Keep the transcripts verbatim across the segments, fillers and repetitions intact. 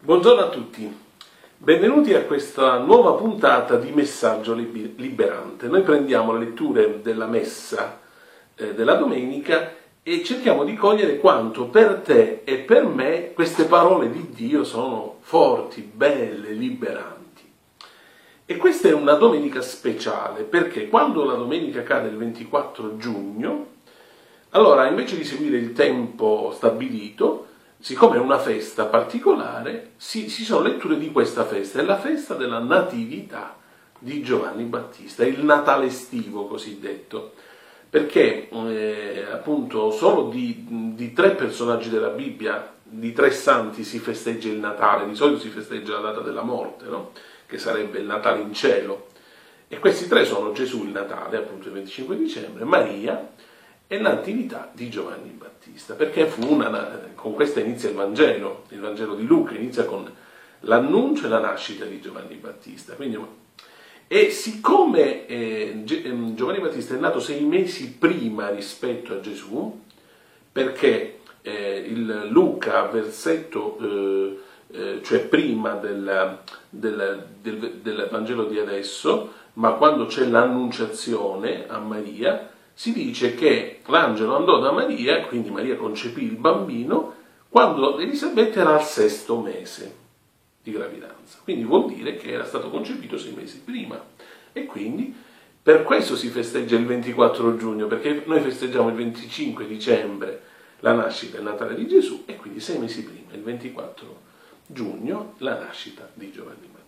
Buongiorno a tutti, benvenuti a questa nuova puntata di Messaggio Liberante. Noi prendiamo le letture della Messa eh, della domenica e cerchiamo di cogliere quanto per te e per me queste parole di Dio sono forti, belle, liberanti. E questa è una domenica speciale perché quando la domenica cade il ventiquattro giugno, allora invece di seguire il tempo stabilito, siccome è una festa particolare, si, si sono letture di questa festa, è la festa della Natività di Giovanni Battista, il Natale estivo cosiddetto, perché eh, appunto solo di, di tre personaggi della Bibbia, di tre santi si festeggia il Natale, di solito si festeggia la data della morte, no? Che sarebbe il Natale in cielo, e questi tre sono Gesù il Natale, appunto il venticinque dicembre, Maria e la Natività di Giovanni Battista, perché fu una, con questa inizia il Vangelo, il Vangelo di Luca inizia con l'annuncio e la nascita di Giovanni Battista. Quindi, e siccome eh, Giovanni Battista è nato sei mesi prima rispetto a Gesù, perché eh, il Luca, versetto, eh, eh, cioè prima del, del, del, del Vangelo di adesso, ma quando c'è l'annunciazione a Maria, si dice che l'angelo andò da Maria, quindi Maria concepì il bambino, quando Elisabetta era al sesto mese di gravidanza. Quindi vuol dire che era stato concepito sei mesi prima. E quindi per questo si festeggia il ventiquattro giugno, perché noi festeggiamo il venticinque dicembre la nascita e il Natale di Gesù, e quindi sei mesi prima, il ventiquattro giugno, la nascita di Giovanni Battista.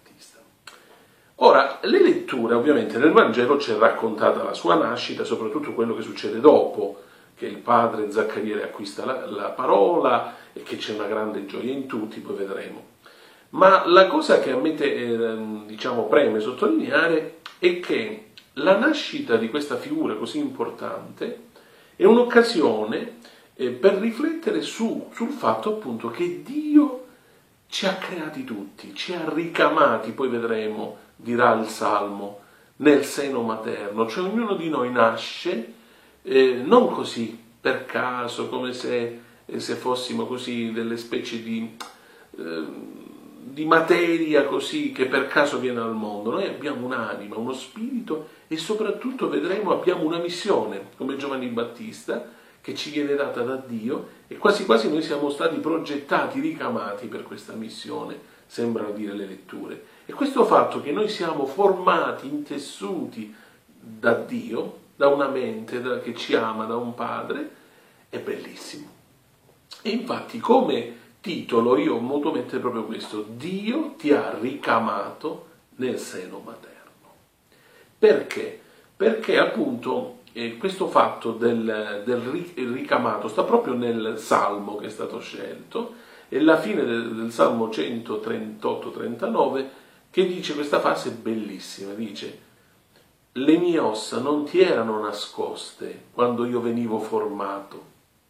Ora, le letture, ovviamente nel Vangelo c'è raccontata la sua nascita, soprattutto quello che succede dopo, che il padre Zaccariele acquista la, la parola e che c'è una grande gioia in tutti, poi vedremo. Ma la cosa che a me eh, diciamo, preme sottolineare è che la nascita di questa figura così importante è un'occasione eh, per riflettere su, sul fatto appunto che Dio ci ha creati tutti, ci ha ricamati, poi vedremo, dirà il Salmo, nel seno materno, cioè ognuno di noi nasce eh, non così per caso, come se, eh, se fossimo così delle specie di, eh, di materia così che per caso viene al mondo. Noi abbiamo un'anima, uno spirito e soprattutto vedremo abbiamo una missione, come Giovanni Battista, che ci viene data da Dio, e quasi quasi noi siamo stati progettati, ricamati per questa missione, sembrano dire le letture. E questo fatto che noi siamo formati, intessuti da Dio, da una mente da, che ci ama, da un padre, è bellissimo. E infatti come titolo io ho voluto mettere proprio questo: Dio ti ha ricamato nel seno materno. Perché? Perché appunto eh, questo fatto del, del ricamato sta proprio nel Salmo che è stato scelto, e la fine del, del Salmo centotrentotto trentanove, che dice questa frase bellissima, dice: le mie ossa non ti erano nascoste quando io venivo formato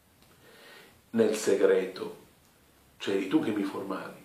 nel segreto, cioè eri tu che mi formavi,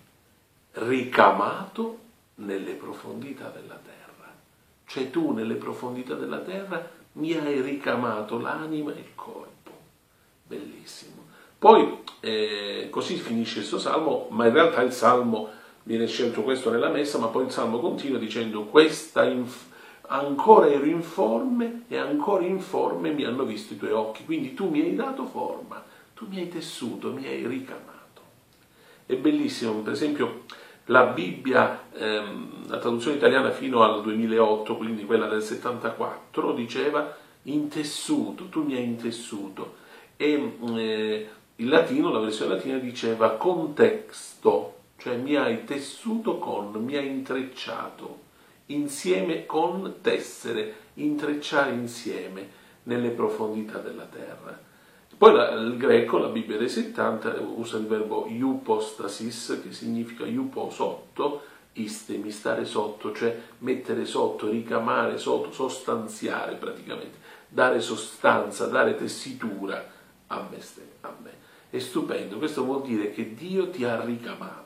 ricamato nelle profondità della terra, cioè tu nelle profondità della terra mi hai ricamato l'anima e il corpo. Bellissimo. Poi eh, così finisce questo salmo, ma in realtà il salmo viene scelto questo nella messa, ma poi il salmo continua dicendo: questa inf- ancora ero informe e ancora informe mi hanno visto i tuoi occhi. Quindi tu mi hai dato forma, tu mi hai tessuto, mi hai ricamato. È bellissimo, per esempio la Bibbia, ehm, la traduzione italiana fino al duemilaotto, quindi quella del settantaquattro, diceva intessuto, tu mi hai intessuto, e eh, il latino, la versione latina diceva contexto, cioè mi hai tessuto con, mi hai intrecciato, insieme con tessere, intrecciare insieme nelle profondità della terra. Poi la, il greco, la Bibbia dei settanta, usa il verbo iupostasis, che significa iupo sotto, istemi, stare sotto, cioè mettere sotto, ricamare sotto, sostanziare praticamente, dare sostanza, dare tessitura a me, a me. È stupendo, questo vuol dire che Dio ti ha ricamato.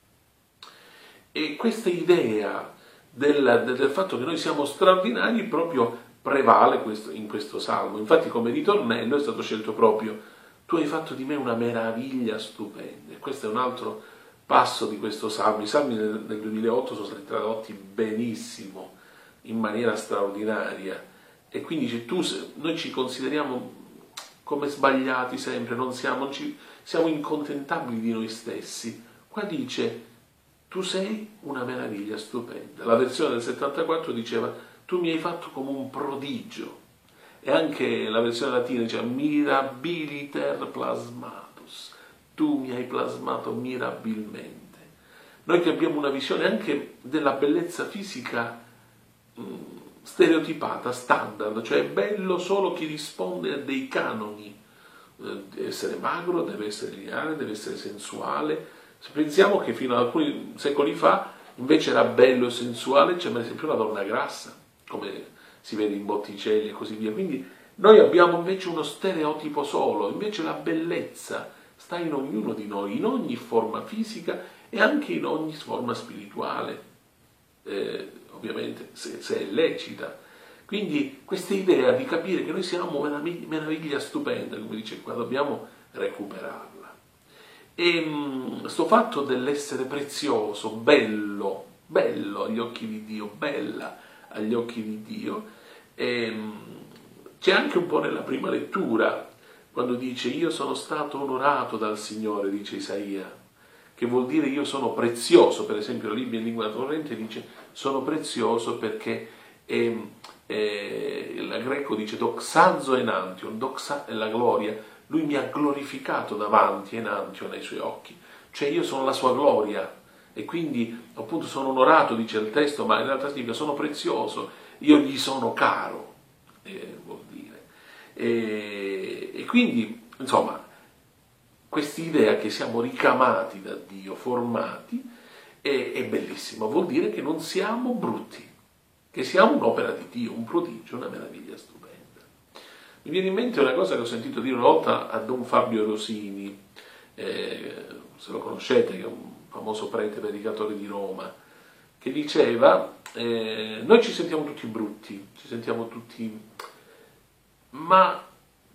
E questa idea del, del fatto che noi siamo straordinari proprio prevale questo, in questo salmo. Infatti come ritornello è stato scelto proprio: tu hai fatto di me una meraviglia stupenda. E questo è un altro passo di questo salmo. I salmi nel, nel duemilaotto sono stati tradotti benissimo, in maniera straordinaria, e quindi dice, tu, noi ci consideriamo come sbagliati sempre, non siamo, non ci, siamo incontentabili di noi stessi. Qua dice, tu sei una meraviglia stupenda. La versione del settantaquattro diceva, tu mi hai fatto come un prodigio. E anche la versione latina diceva, mirabiliter plasmatus. Tu mi hai plasmato mirabilmente. Noi che abbiamo una visione anche della bellezza fisica mh, stereotipata, standard, cioè è bello solo chi risponde a dei canoni. Eh, deve essere magro, deve essere lineare, deve essere sensuale. Se pensiamo che fino ad alcuni secoli fa invece era bello e sensuale, c'è per esempio la donna grassa, come si vede in Botticelli e così via. Quindi noi abbiamo invece uno stereotipo solo, invece la bellezza sta in ognuno di noi, in ogni forma fisica e anche in ogni forma spirituale, eh, ovviamente se, se è lecita. Quindi questa idea di capire che noi siamo una meraviglia stupenda, come dice qua, dobbiamo recuperarla. E sto fatto dell'essere prezioso, bello, bello agli occhi di Dio, bella agli occhi di Dio, e c'è anche un po' nella prima lettura, quando dice io sono stato onorato dal Signore, dice Isaia, che vuol dire io sono prezioso. Per esempio la Bibbia in lingua corrente dice sono prezioso perché è, è, il greco dice doxazo enantion, doxa è la gloria, lui mi ha glorificato davanti enantion nei suoi occhi, cioè io sono la sua gloria e quindi appunto sono onorato, dice il testo, ma in realtà significa sono prezioso, io gli sono caro, eh, vuol dire. E, e quindi insomma quest'idea che siamo ricamati da Dio, formati, è, è bellissima, vuol dire che non siamo brutti, che siamo un'opera di Dio, un prodigio, una meraviglia stupenda. Mi viene in mente una cosa che ho sentito dire una volta a Don Fabio Rosini, eh, se lo conoscete, che è un famoso prete predicatore di Roma, che diceva, eh, noi ci sentiamo tutti brutti, ci sentiamo tutti, ma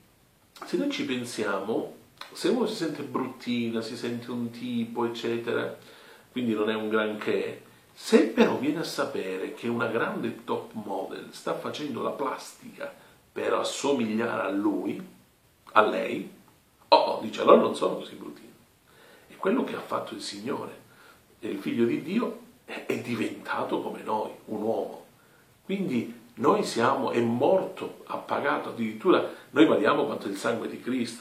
se noi ci pensiamo, se uno si sente bruttina, si sente un tipo, eccetera, quindi non è un granché, se però viene a sapere che una grande top model sta facendo la plastica per assomigliare a lui, a lei, oh, dice, allora non sono così bruttino. È quello che ha fatto il Signore. E il Figlio di Dio è, è diventato come noi, un uomo. Quindi noi siamo, è morto, ha pagato, addirittura noi valiamo quanto il sangue di Cristo.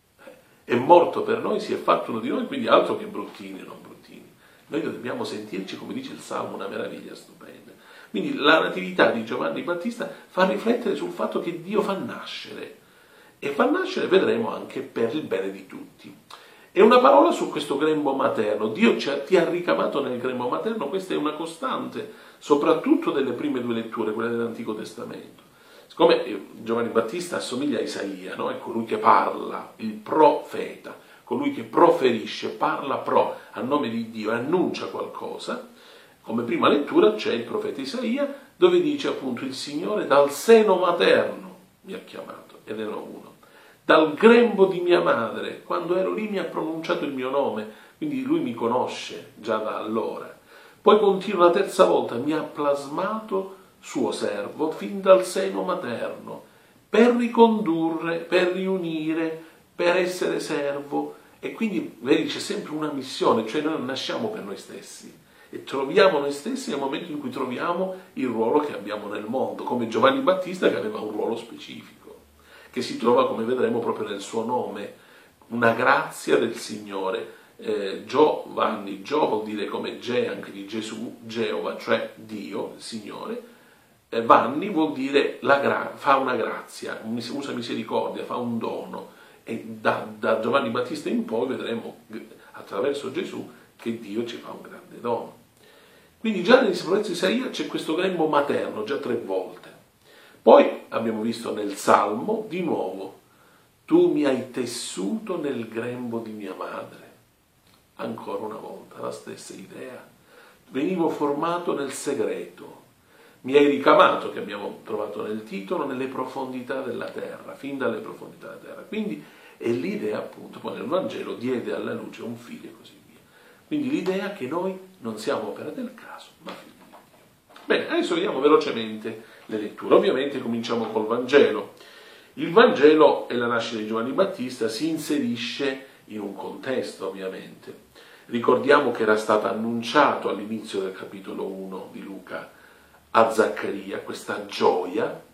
È morto per noi, si è fatto uno di noi, quindi altro che bruttini e non bruttini. Noi dobbiamo sentirci, come dice il Salmo, una meraviglia stupenda. Quindi la natività di Giovanni Battista fa riflettere sul fatto che Dio fa nascere, e fa nascere, vedremo, anche per il bene di tutti. E una parola su questo grembo materno. Dio ci ha, ti ha ricamato nel grembo materno, questa è una costante, soprattutto delle prime due letture, quelle dell'Antico Testamento. Siccome Giovanni Battista assomiglia a Isaia, no? È colui che parla, il profeta, colui che proferisce, parla pro, a nome di Dio, annuncia qualcosa. Come prima lettura c'è il profeta Isaia, dove dice appunto il Signore dal seno materno mi ha chiamato, ed ero uno. Dal grembo di mia madre, quando ero lì mi ha pronunciato il mio nome, quindi lui mi conosce già da allora. Poi continua la terza volta, mi ha plasmato suo servo fin dal seno materno, per ricondurre, per riunire, per essere servo. E quindi vedi, c'è sempre una missione, cioè noi non nasciamo per noi stessi e troviamo noi stessi nel momento in cui troviamo il ruolo che abbiamo nel mondo, come Giovanni Battista che aveva un ruolo specifico, che si trova, come vedremo, proprio nel suo nome, una grazia del Signore. Eh, Giovanni, Gio vuol dire come Ge anche di Gesù, Geova, cioè Dio, il Signore. Eh, Vanni vuol dire la gra- fa una grazia, usa misericordia, fa un dono. E da, da Giovanni Battista in poi vedremo attraverso Gesù che Dio ci fa un grande dono. Quindi già nel profeta Isaia c'è questo grembo materno, già tre volte. Poi abbiamo visto nel Salmo, di nuovo, tu mi hai tessuto nel grembo di mia madre. Ancora una volta, la stessa idea. Venivo formato nel segreto. Mi hai ricamato, che abbiamo trovato nel titolo, nelle profondità della terra, fin dalle profondità della terra. Quindi è l'idea, appunto, poi nel Vangelo diede alla luce un figlio e così via. Quindi l'idea che noi non siamo opera del caso, ma figli di Dio. Bene, adesso vediamo velocemente le letture. Ovviamente cominciamo col Vangelo. Il Vangelo e la nascita di Giovanni Battista si inserisce in un contesto, ovviamente. Ricordiamo che era stato annunciato all'inizio del capitolo uno di Luca a Zaccaria questa gioia,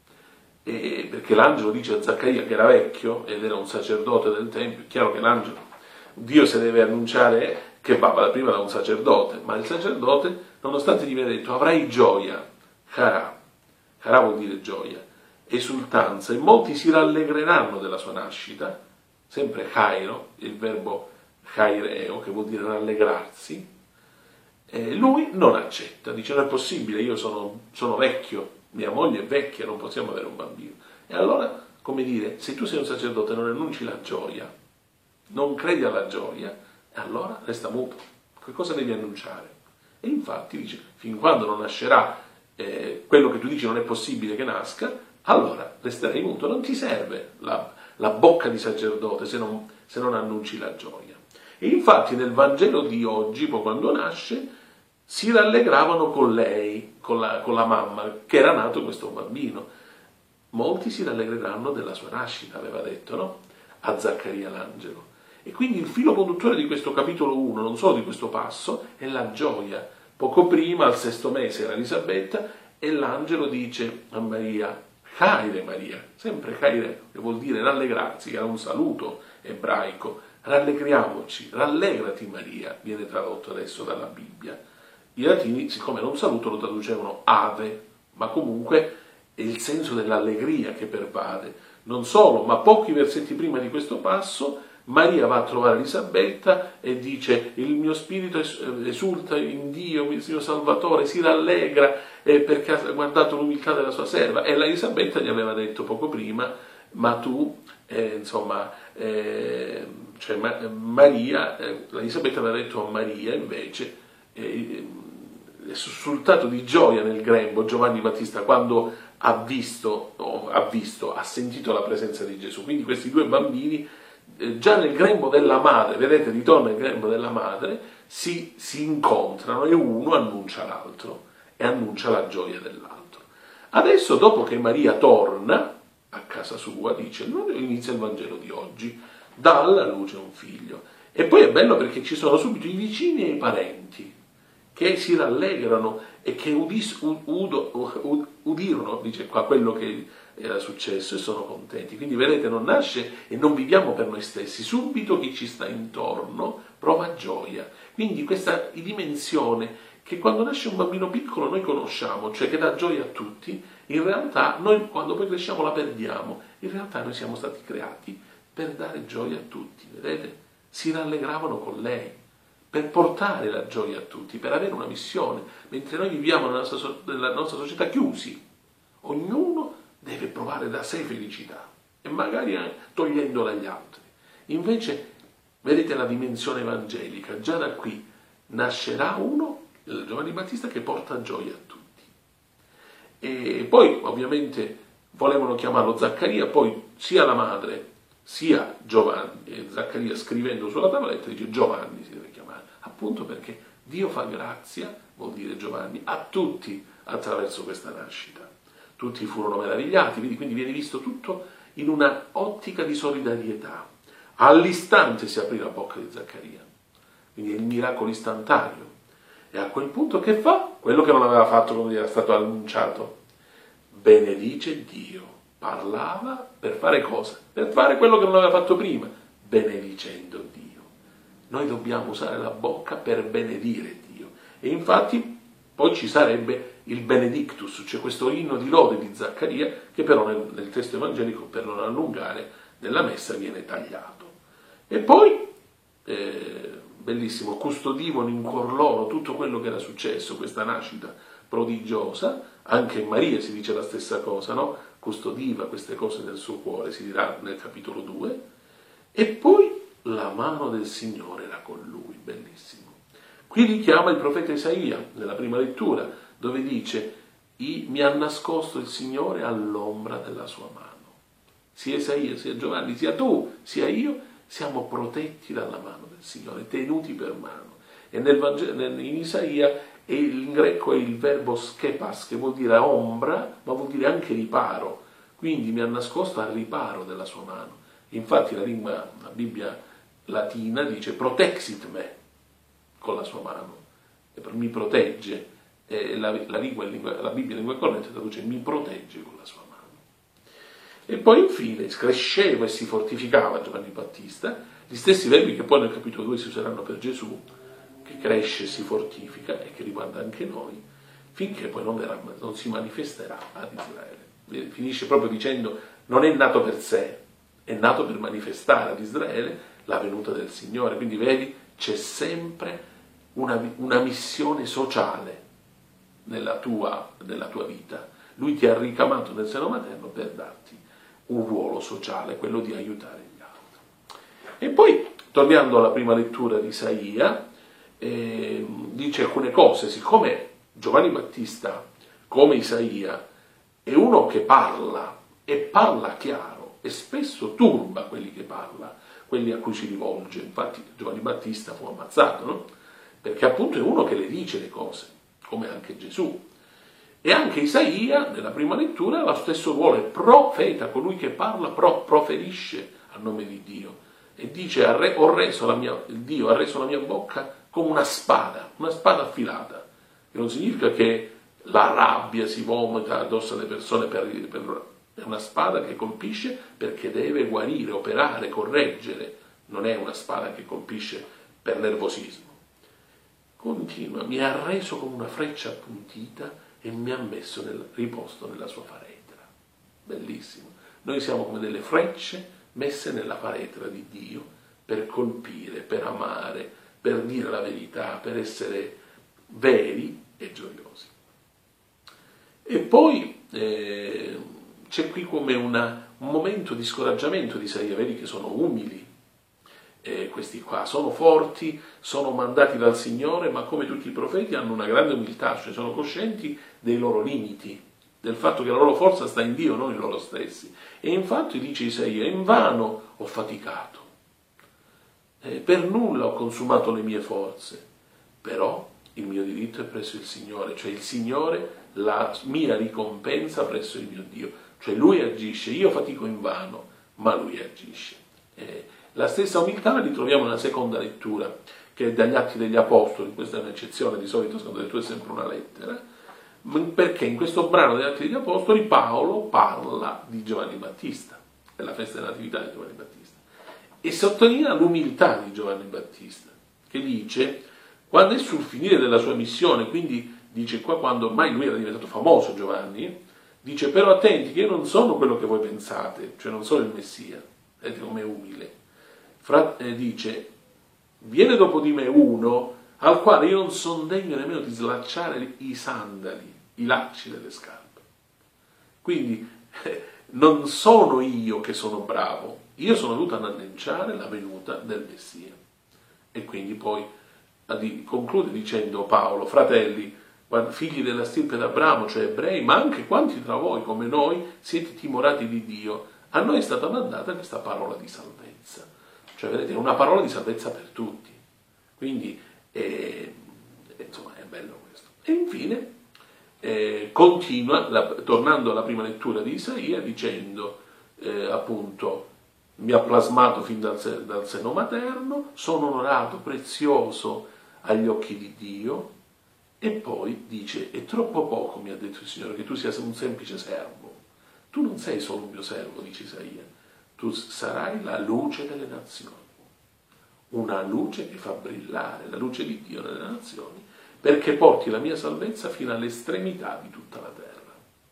e perché l'angelo dice a Zaccaria, che era vecchio ed era un sacerdote del Tempio. È chiaro che l'angelo, Dio se deve annunciare che va prima da un sacerdote, ma il sacerdote, nonostante gli viene detto avrai gioia, Charà, Charà vuol dire gioia, esultanza, e molti si rallegreranno della sua nascita, sempre chairo, il verbo chaireo, che vuol dire rallegrarsi. E lui non accetta, dice non è possibile, io sono, sono vecchio, mia moglie è vecchia, non possiamo avere un bambino. E allora, come dire, se tu sei un sacerdote e non annunci la gioia, non credi alla gioia, e allora resta muto. Che cosa devi annunciare? E infatti dice, fin quando non nascerà eh, quello che tu dici non è possibile che nasca, allora resterai muto. Non ti serve la, la bocca di sacerdote se non, se non annunci la gioia. E infatti nel Vangelo di oggi, poi quando nasce, si rallegravano con lei, con la, con la mamma, che era nato questo bambino. Molti si rallegreranno della sua nascita, aveva detto, no? A Zaccaria l'angelo. E quindi il filo conduttore di questo capitolo uno, non solo di questo passo, è la gioia. Poco prima, al sesto mese, era Elisabetta, e l'angelo dice a Maria, Chaire Maria, sempre Chaire, che vuol dire rallegrarsi, che era un saluto ebraico. Rallegriamoci, rallegrati Maria, viene tradotto adesso dalla Bibbia. I latini, siccome era un saluto, lo traducevano ave, ma comunque è il senso dell'allegria che pervade. Non solo, ma pochi versetti prima di questo passo, Maria va a trovare Elisabetta e dice il mio spirito esulta in Dio, il mio Salvatore, si rallegra eh, perché ha guardato l'umiltà della sua serva. E la Elisabetta gli aveva detto poco prima, ma tu, eh, insomma, eh, cioè Ma- Maria, eh, la Elisabetta aveva detto a Maria invece, eh, è sussultato di gioia nel grembo Giovanni Battista quando ha visto, oh, ha visto, ha sentito la presenza di Gesù. Quindi questi due bambini, eh, già nel grembo della madre, vedete, ritorna nel grembo della madre, si, si incontrano e uno annuncia l'altro e annuncia la gioia dell'altro. Adesso, dopo che Maria torna a casa sua, dice, inizia il Vangelo di oggi, dà alla luce un figlio. E poi è bello perché ci sono subito i vicini e i parenti che si rallegrano e che udis, udo, udirono, dice qua, quello che era successo e sono contenti. Quindi vedete, non nasce e non viviamo per noi stessi, subito chi ci sta intorno prova gioia. Quindi questa dimensione che quando nasce un bambino piccolo noi conosciamo, cioè che dà gioia a tutti, in realtà noi quando poi cresciamo la perdiamo. In realtà noi siamo stati creati per dare gioia a tutti, vedete? Si rallegravano con lei, per portare la gioia a tutti, per avere una missione, mentre noi viviamo nella nostra, nella nostra società chiusi. Ognuno deve provare da sé felicità, e magari togliendola agli altri. Invece, vedete la dimensione evangelica, già da qui nascerà uno, il Giovanni Battista, che porta gioia a tutti. E poi, ovviamente, volevano chiamarlo Zaccaria, poi sia la madre sia Giovanni, e Zaccaria scrivendo sulla tavoletta dice Giovanni si deve chiamare, appunto perché Dio fa grazia, vuol dire Giovanni, a tutti attraverso questa nascita. Tutti furono meravigliati, quindi viene visto tutto in una ottica di solidarietà. All'istante si aprì la bocca di Zaccaria, quindi è il miracolo istantaneo. E a quel punto che fa? Quello che non aveva fatto quando gli era stato annunciato. Benedice Dio. Parlava per fare cosa? Per fare quello che non aveva fatto prima, benedicendo Dio. Noi dobbiamo usare la bocca per benedire Dio. E infatti poi ci sarebbe il Benedictus, cioè questo inno di lode di Zaccaria, che però nel, nel testo evangelico, per non allungare, nella messa viene tagliato. E poi, eh, bellissimo, custodivano in cuor loro tutto quello che era successo, questa nascita prodigiosa. Anche in Maria si dice la stessa cosa, no? Custodiva queste cose nel suo cuore, si dirà nel capitolo due, e poi la mano del Signore era con lui, bellissimo. Qui richiama il profeta Isaia, nella prima lettura, dove dice, mi ha nascosto il Signore all'ombra della sua mano. Sia Isaia, sia Giovanni, sia tu, sia io, siamo protetti dalla mano del Signore, tenuti per mano. E nel Vangelo, in Isaia, e in greco è il verbo skepas, che vuol dire ombra, ma vuol dire anche riparo. Quindi mi ha nascosto al riparo della sua mano. Infatti la lingua, la Bibbia latina dice protexit me con la sua mano, mi protegge. E la, la, lingua, la Bibbia in lingua corrente traduce mi protegge con la sua mano. E poi infine cresceva e si fortificava Giovanni Battista, gli stessi verbi che poi nel capitolo due si useranno per Gesù, che cresce e si fortifica e che riguarda anche noi, finché poi non, verrà, non si manifesterà ad Israele. Finisce proprio dicendo non è nato per sé, è nato per manifestare ad Israele la venuta del Signore. Quindi vedi, c'è sempre una, una missione sociale nella tua, nella tua vita. Lui ti ha ricamato nel seno materno per darti un ruolo sociale, quello di aiutare gli altri. E poi, tornando alla prima lettura di Isaia, eh, dice alcune cose. Siccome Giovanni Battista, come Isaia, è uno che parla, e parla chiaro, e spesso turba quelli che parla, quelli a cui si rivolge. Infatti Giovanni Battista fu ammazzato, no? Perché appunto è uno che le dice le cose, come anche Gesù. E anche Isaia, nella prima lettura, ha lo stesso ruolo, è profeta, colui che parla, pro, proferisce a nome di Dio. E dice, ho reso la mia, Dio ha reso la mia bocca come una spada, una spada affilata. Che non significa che la rabbia si vomita addosso alle persone, per, per, è una spada che colpisce perché deve guarire, operare, correggere. Non è una spada che colpisce per nervosismo. Continua, mi ha reso come una freccia appuntita e mi ha messo nel, riposto nella sua faretra. Bellissimo. Noi siamo come delle frecce messe nella faretra di Dio per colpire, per amare, per dire la verità, per essere veri e gioiosi. E poi eh, c'è qui come una, un momento di scoraggiamento di Isaia, vedi che sono umili. Eh, questi qua sono forti, sono mandati dal Signore, ma come tutti i profeti hanno una grande umiltà, cioè sono coscienti dei loro limiti, del fatto che la loro forza sta in Dio, non in loro stessi. E infatti dice Isaia, invano ho faticato, eh, per nulla ho consumato le mie forze, però il mio diritto è presso il Signore, cioè il Signore la mia ricompensa presso il mio Dio, cioè Lui agisce, io fatico invano, ma Lui agisce. Eh, La stessa umiltà la ritroviamo nella seconda lettura, che è dagli Atti degli Apostoli. Questa è un'eccezione, di solito la seconda lettura è sempre una lettera, perché in questo brano degli Atti degli Apostoli Paolo parla di Giovanni Battista, della festa della Natività di Giovanni Battista, e sottolinea l'umiltà di Giovanni Battista, che dice, quando è sul finire della sua missione, quindi dice qua quando ormai lui era diventato famoso Giovanni, dice però attenti che io non sono quello che voi pensate, cioè non sono il Messia, vedete come è umile. Fra, eh, dice, viene dopo di me uno al quale io non sono degno nemmeno di slacciare i sandali, i lacci delle scarpe. Quindi eh, non sono io che sono bravo, io sono venuto ad annunciare la venuta del Messia. E quindi poi conclude dicendo Paolo, fratelli, figli della stirpe d'Abramo, cioè ebrei, ma anche quanti tra voi come noi siete timorati di Dio, a noi è stata mandata questa parola di salvezza. Cioè, vedete, è una parola di salvezza per tutti. Quindi, eh, insomma, è bello questo. E infine, eh, continua, la, tornando alla prima lettura di Isaia, dicendo, eh, appunto, mi ha plasmato fin dal, dal seno materno, sono onorato, prezioso agli occhi di Dio, e poi dice, è troppo poco, mi ha detto il Signore, che tu sia un semplice servo. Tu non sei solo un mio servo, dice Isaia. Tu sarai la luce delle nazioni, una luce che fa brillare la luce di Dio nelle nazioni, perché porti la mia salvezza fino all'estremità di tutta la terra.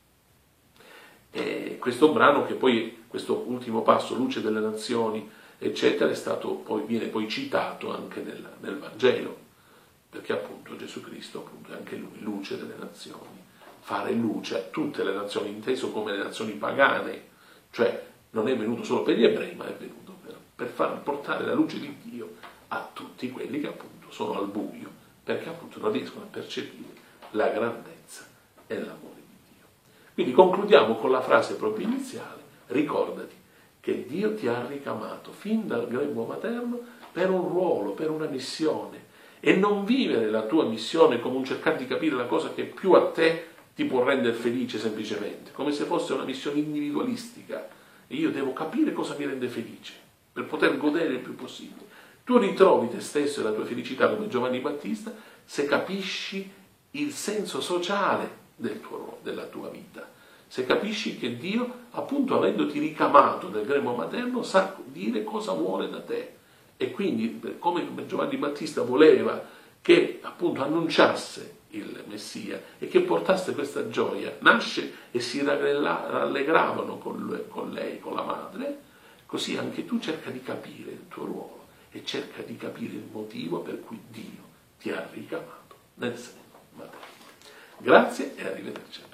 E questo brano, che poi, questo ultimo passo, luce delle nazioni, eccetera, è stato poi, viene poi citato anche nel, nel Vangelo, perché appunto Gesù Cristo appunto, è anche lui luce delle nazioni, fare luce a tutte le nazioni, inteso come le nazioni pagane, cioè non è venuto solo per gli ebrei, ma è venuto per, per far portare la luce di Dio a tutti quelli che appunto sono al buio, perché appunto non riescono a percepire la grandezza e l'amore di Dio. Quindi concludiamo con la frase proprio iniziale, ricordati che Dio ti ha ricamato fin dal grembo materno per un ruolo, per una missione, e non vivere la tua missione come un cercare di capire la cosa che più a te ti può rendere felice semplicemente, come se fosse una missione individualistica e io devo capire cosa mi rende felice per poter godere il più possibile. Tu ritrovi te stesso e la tua felicità come Giovanni Battista se capisci il senso sociale del tuo, della tua vita, se capisci che Dio, appunto avendoti ricamato del grembo materno, sa dire cosa vuole da te. E quindi, come Giovanni Battista voleva che appunto annunciasse il Messia e che portasse questa gioia, nasce e si rallegravano con, con lei, con la madre, così anche tu cerca di capire il tuo ruolo e cerca di capire il motivo per cui Dio ti ha ricamato nel seno materno. Grazie e arrivederci.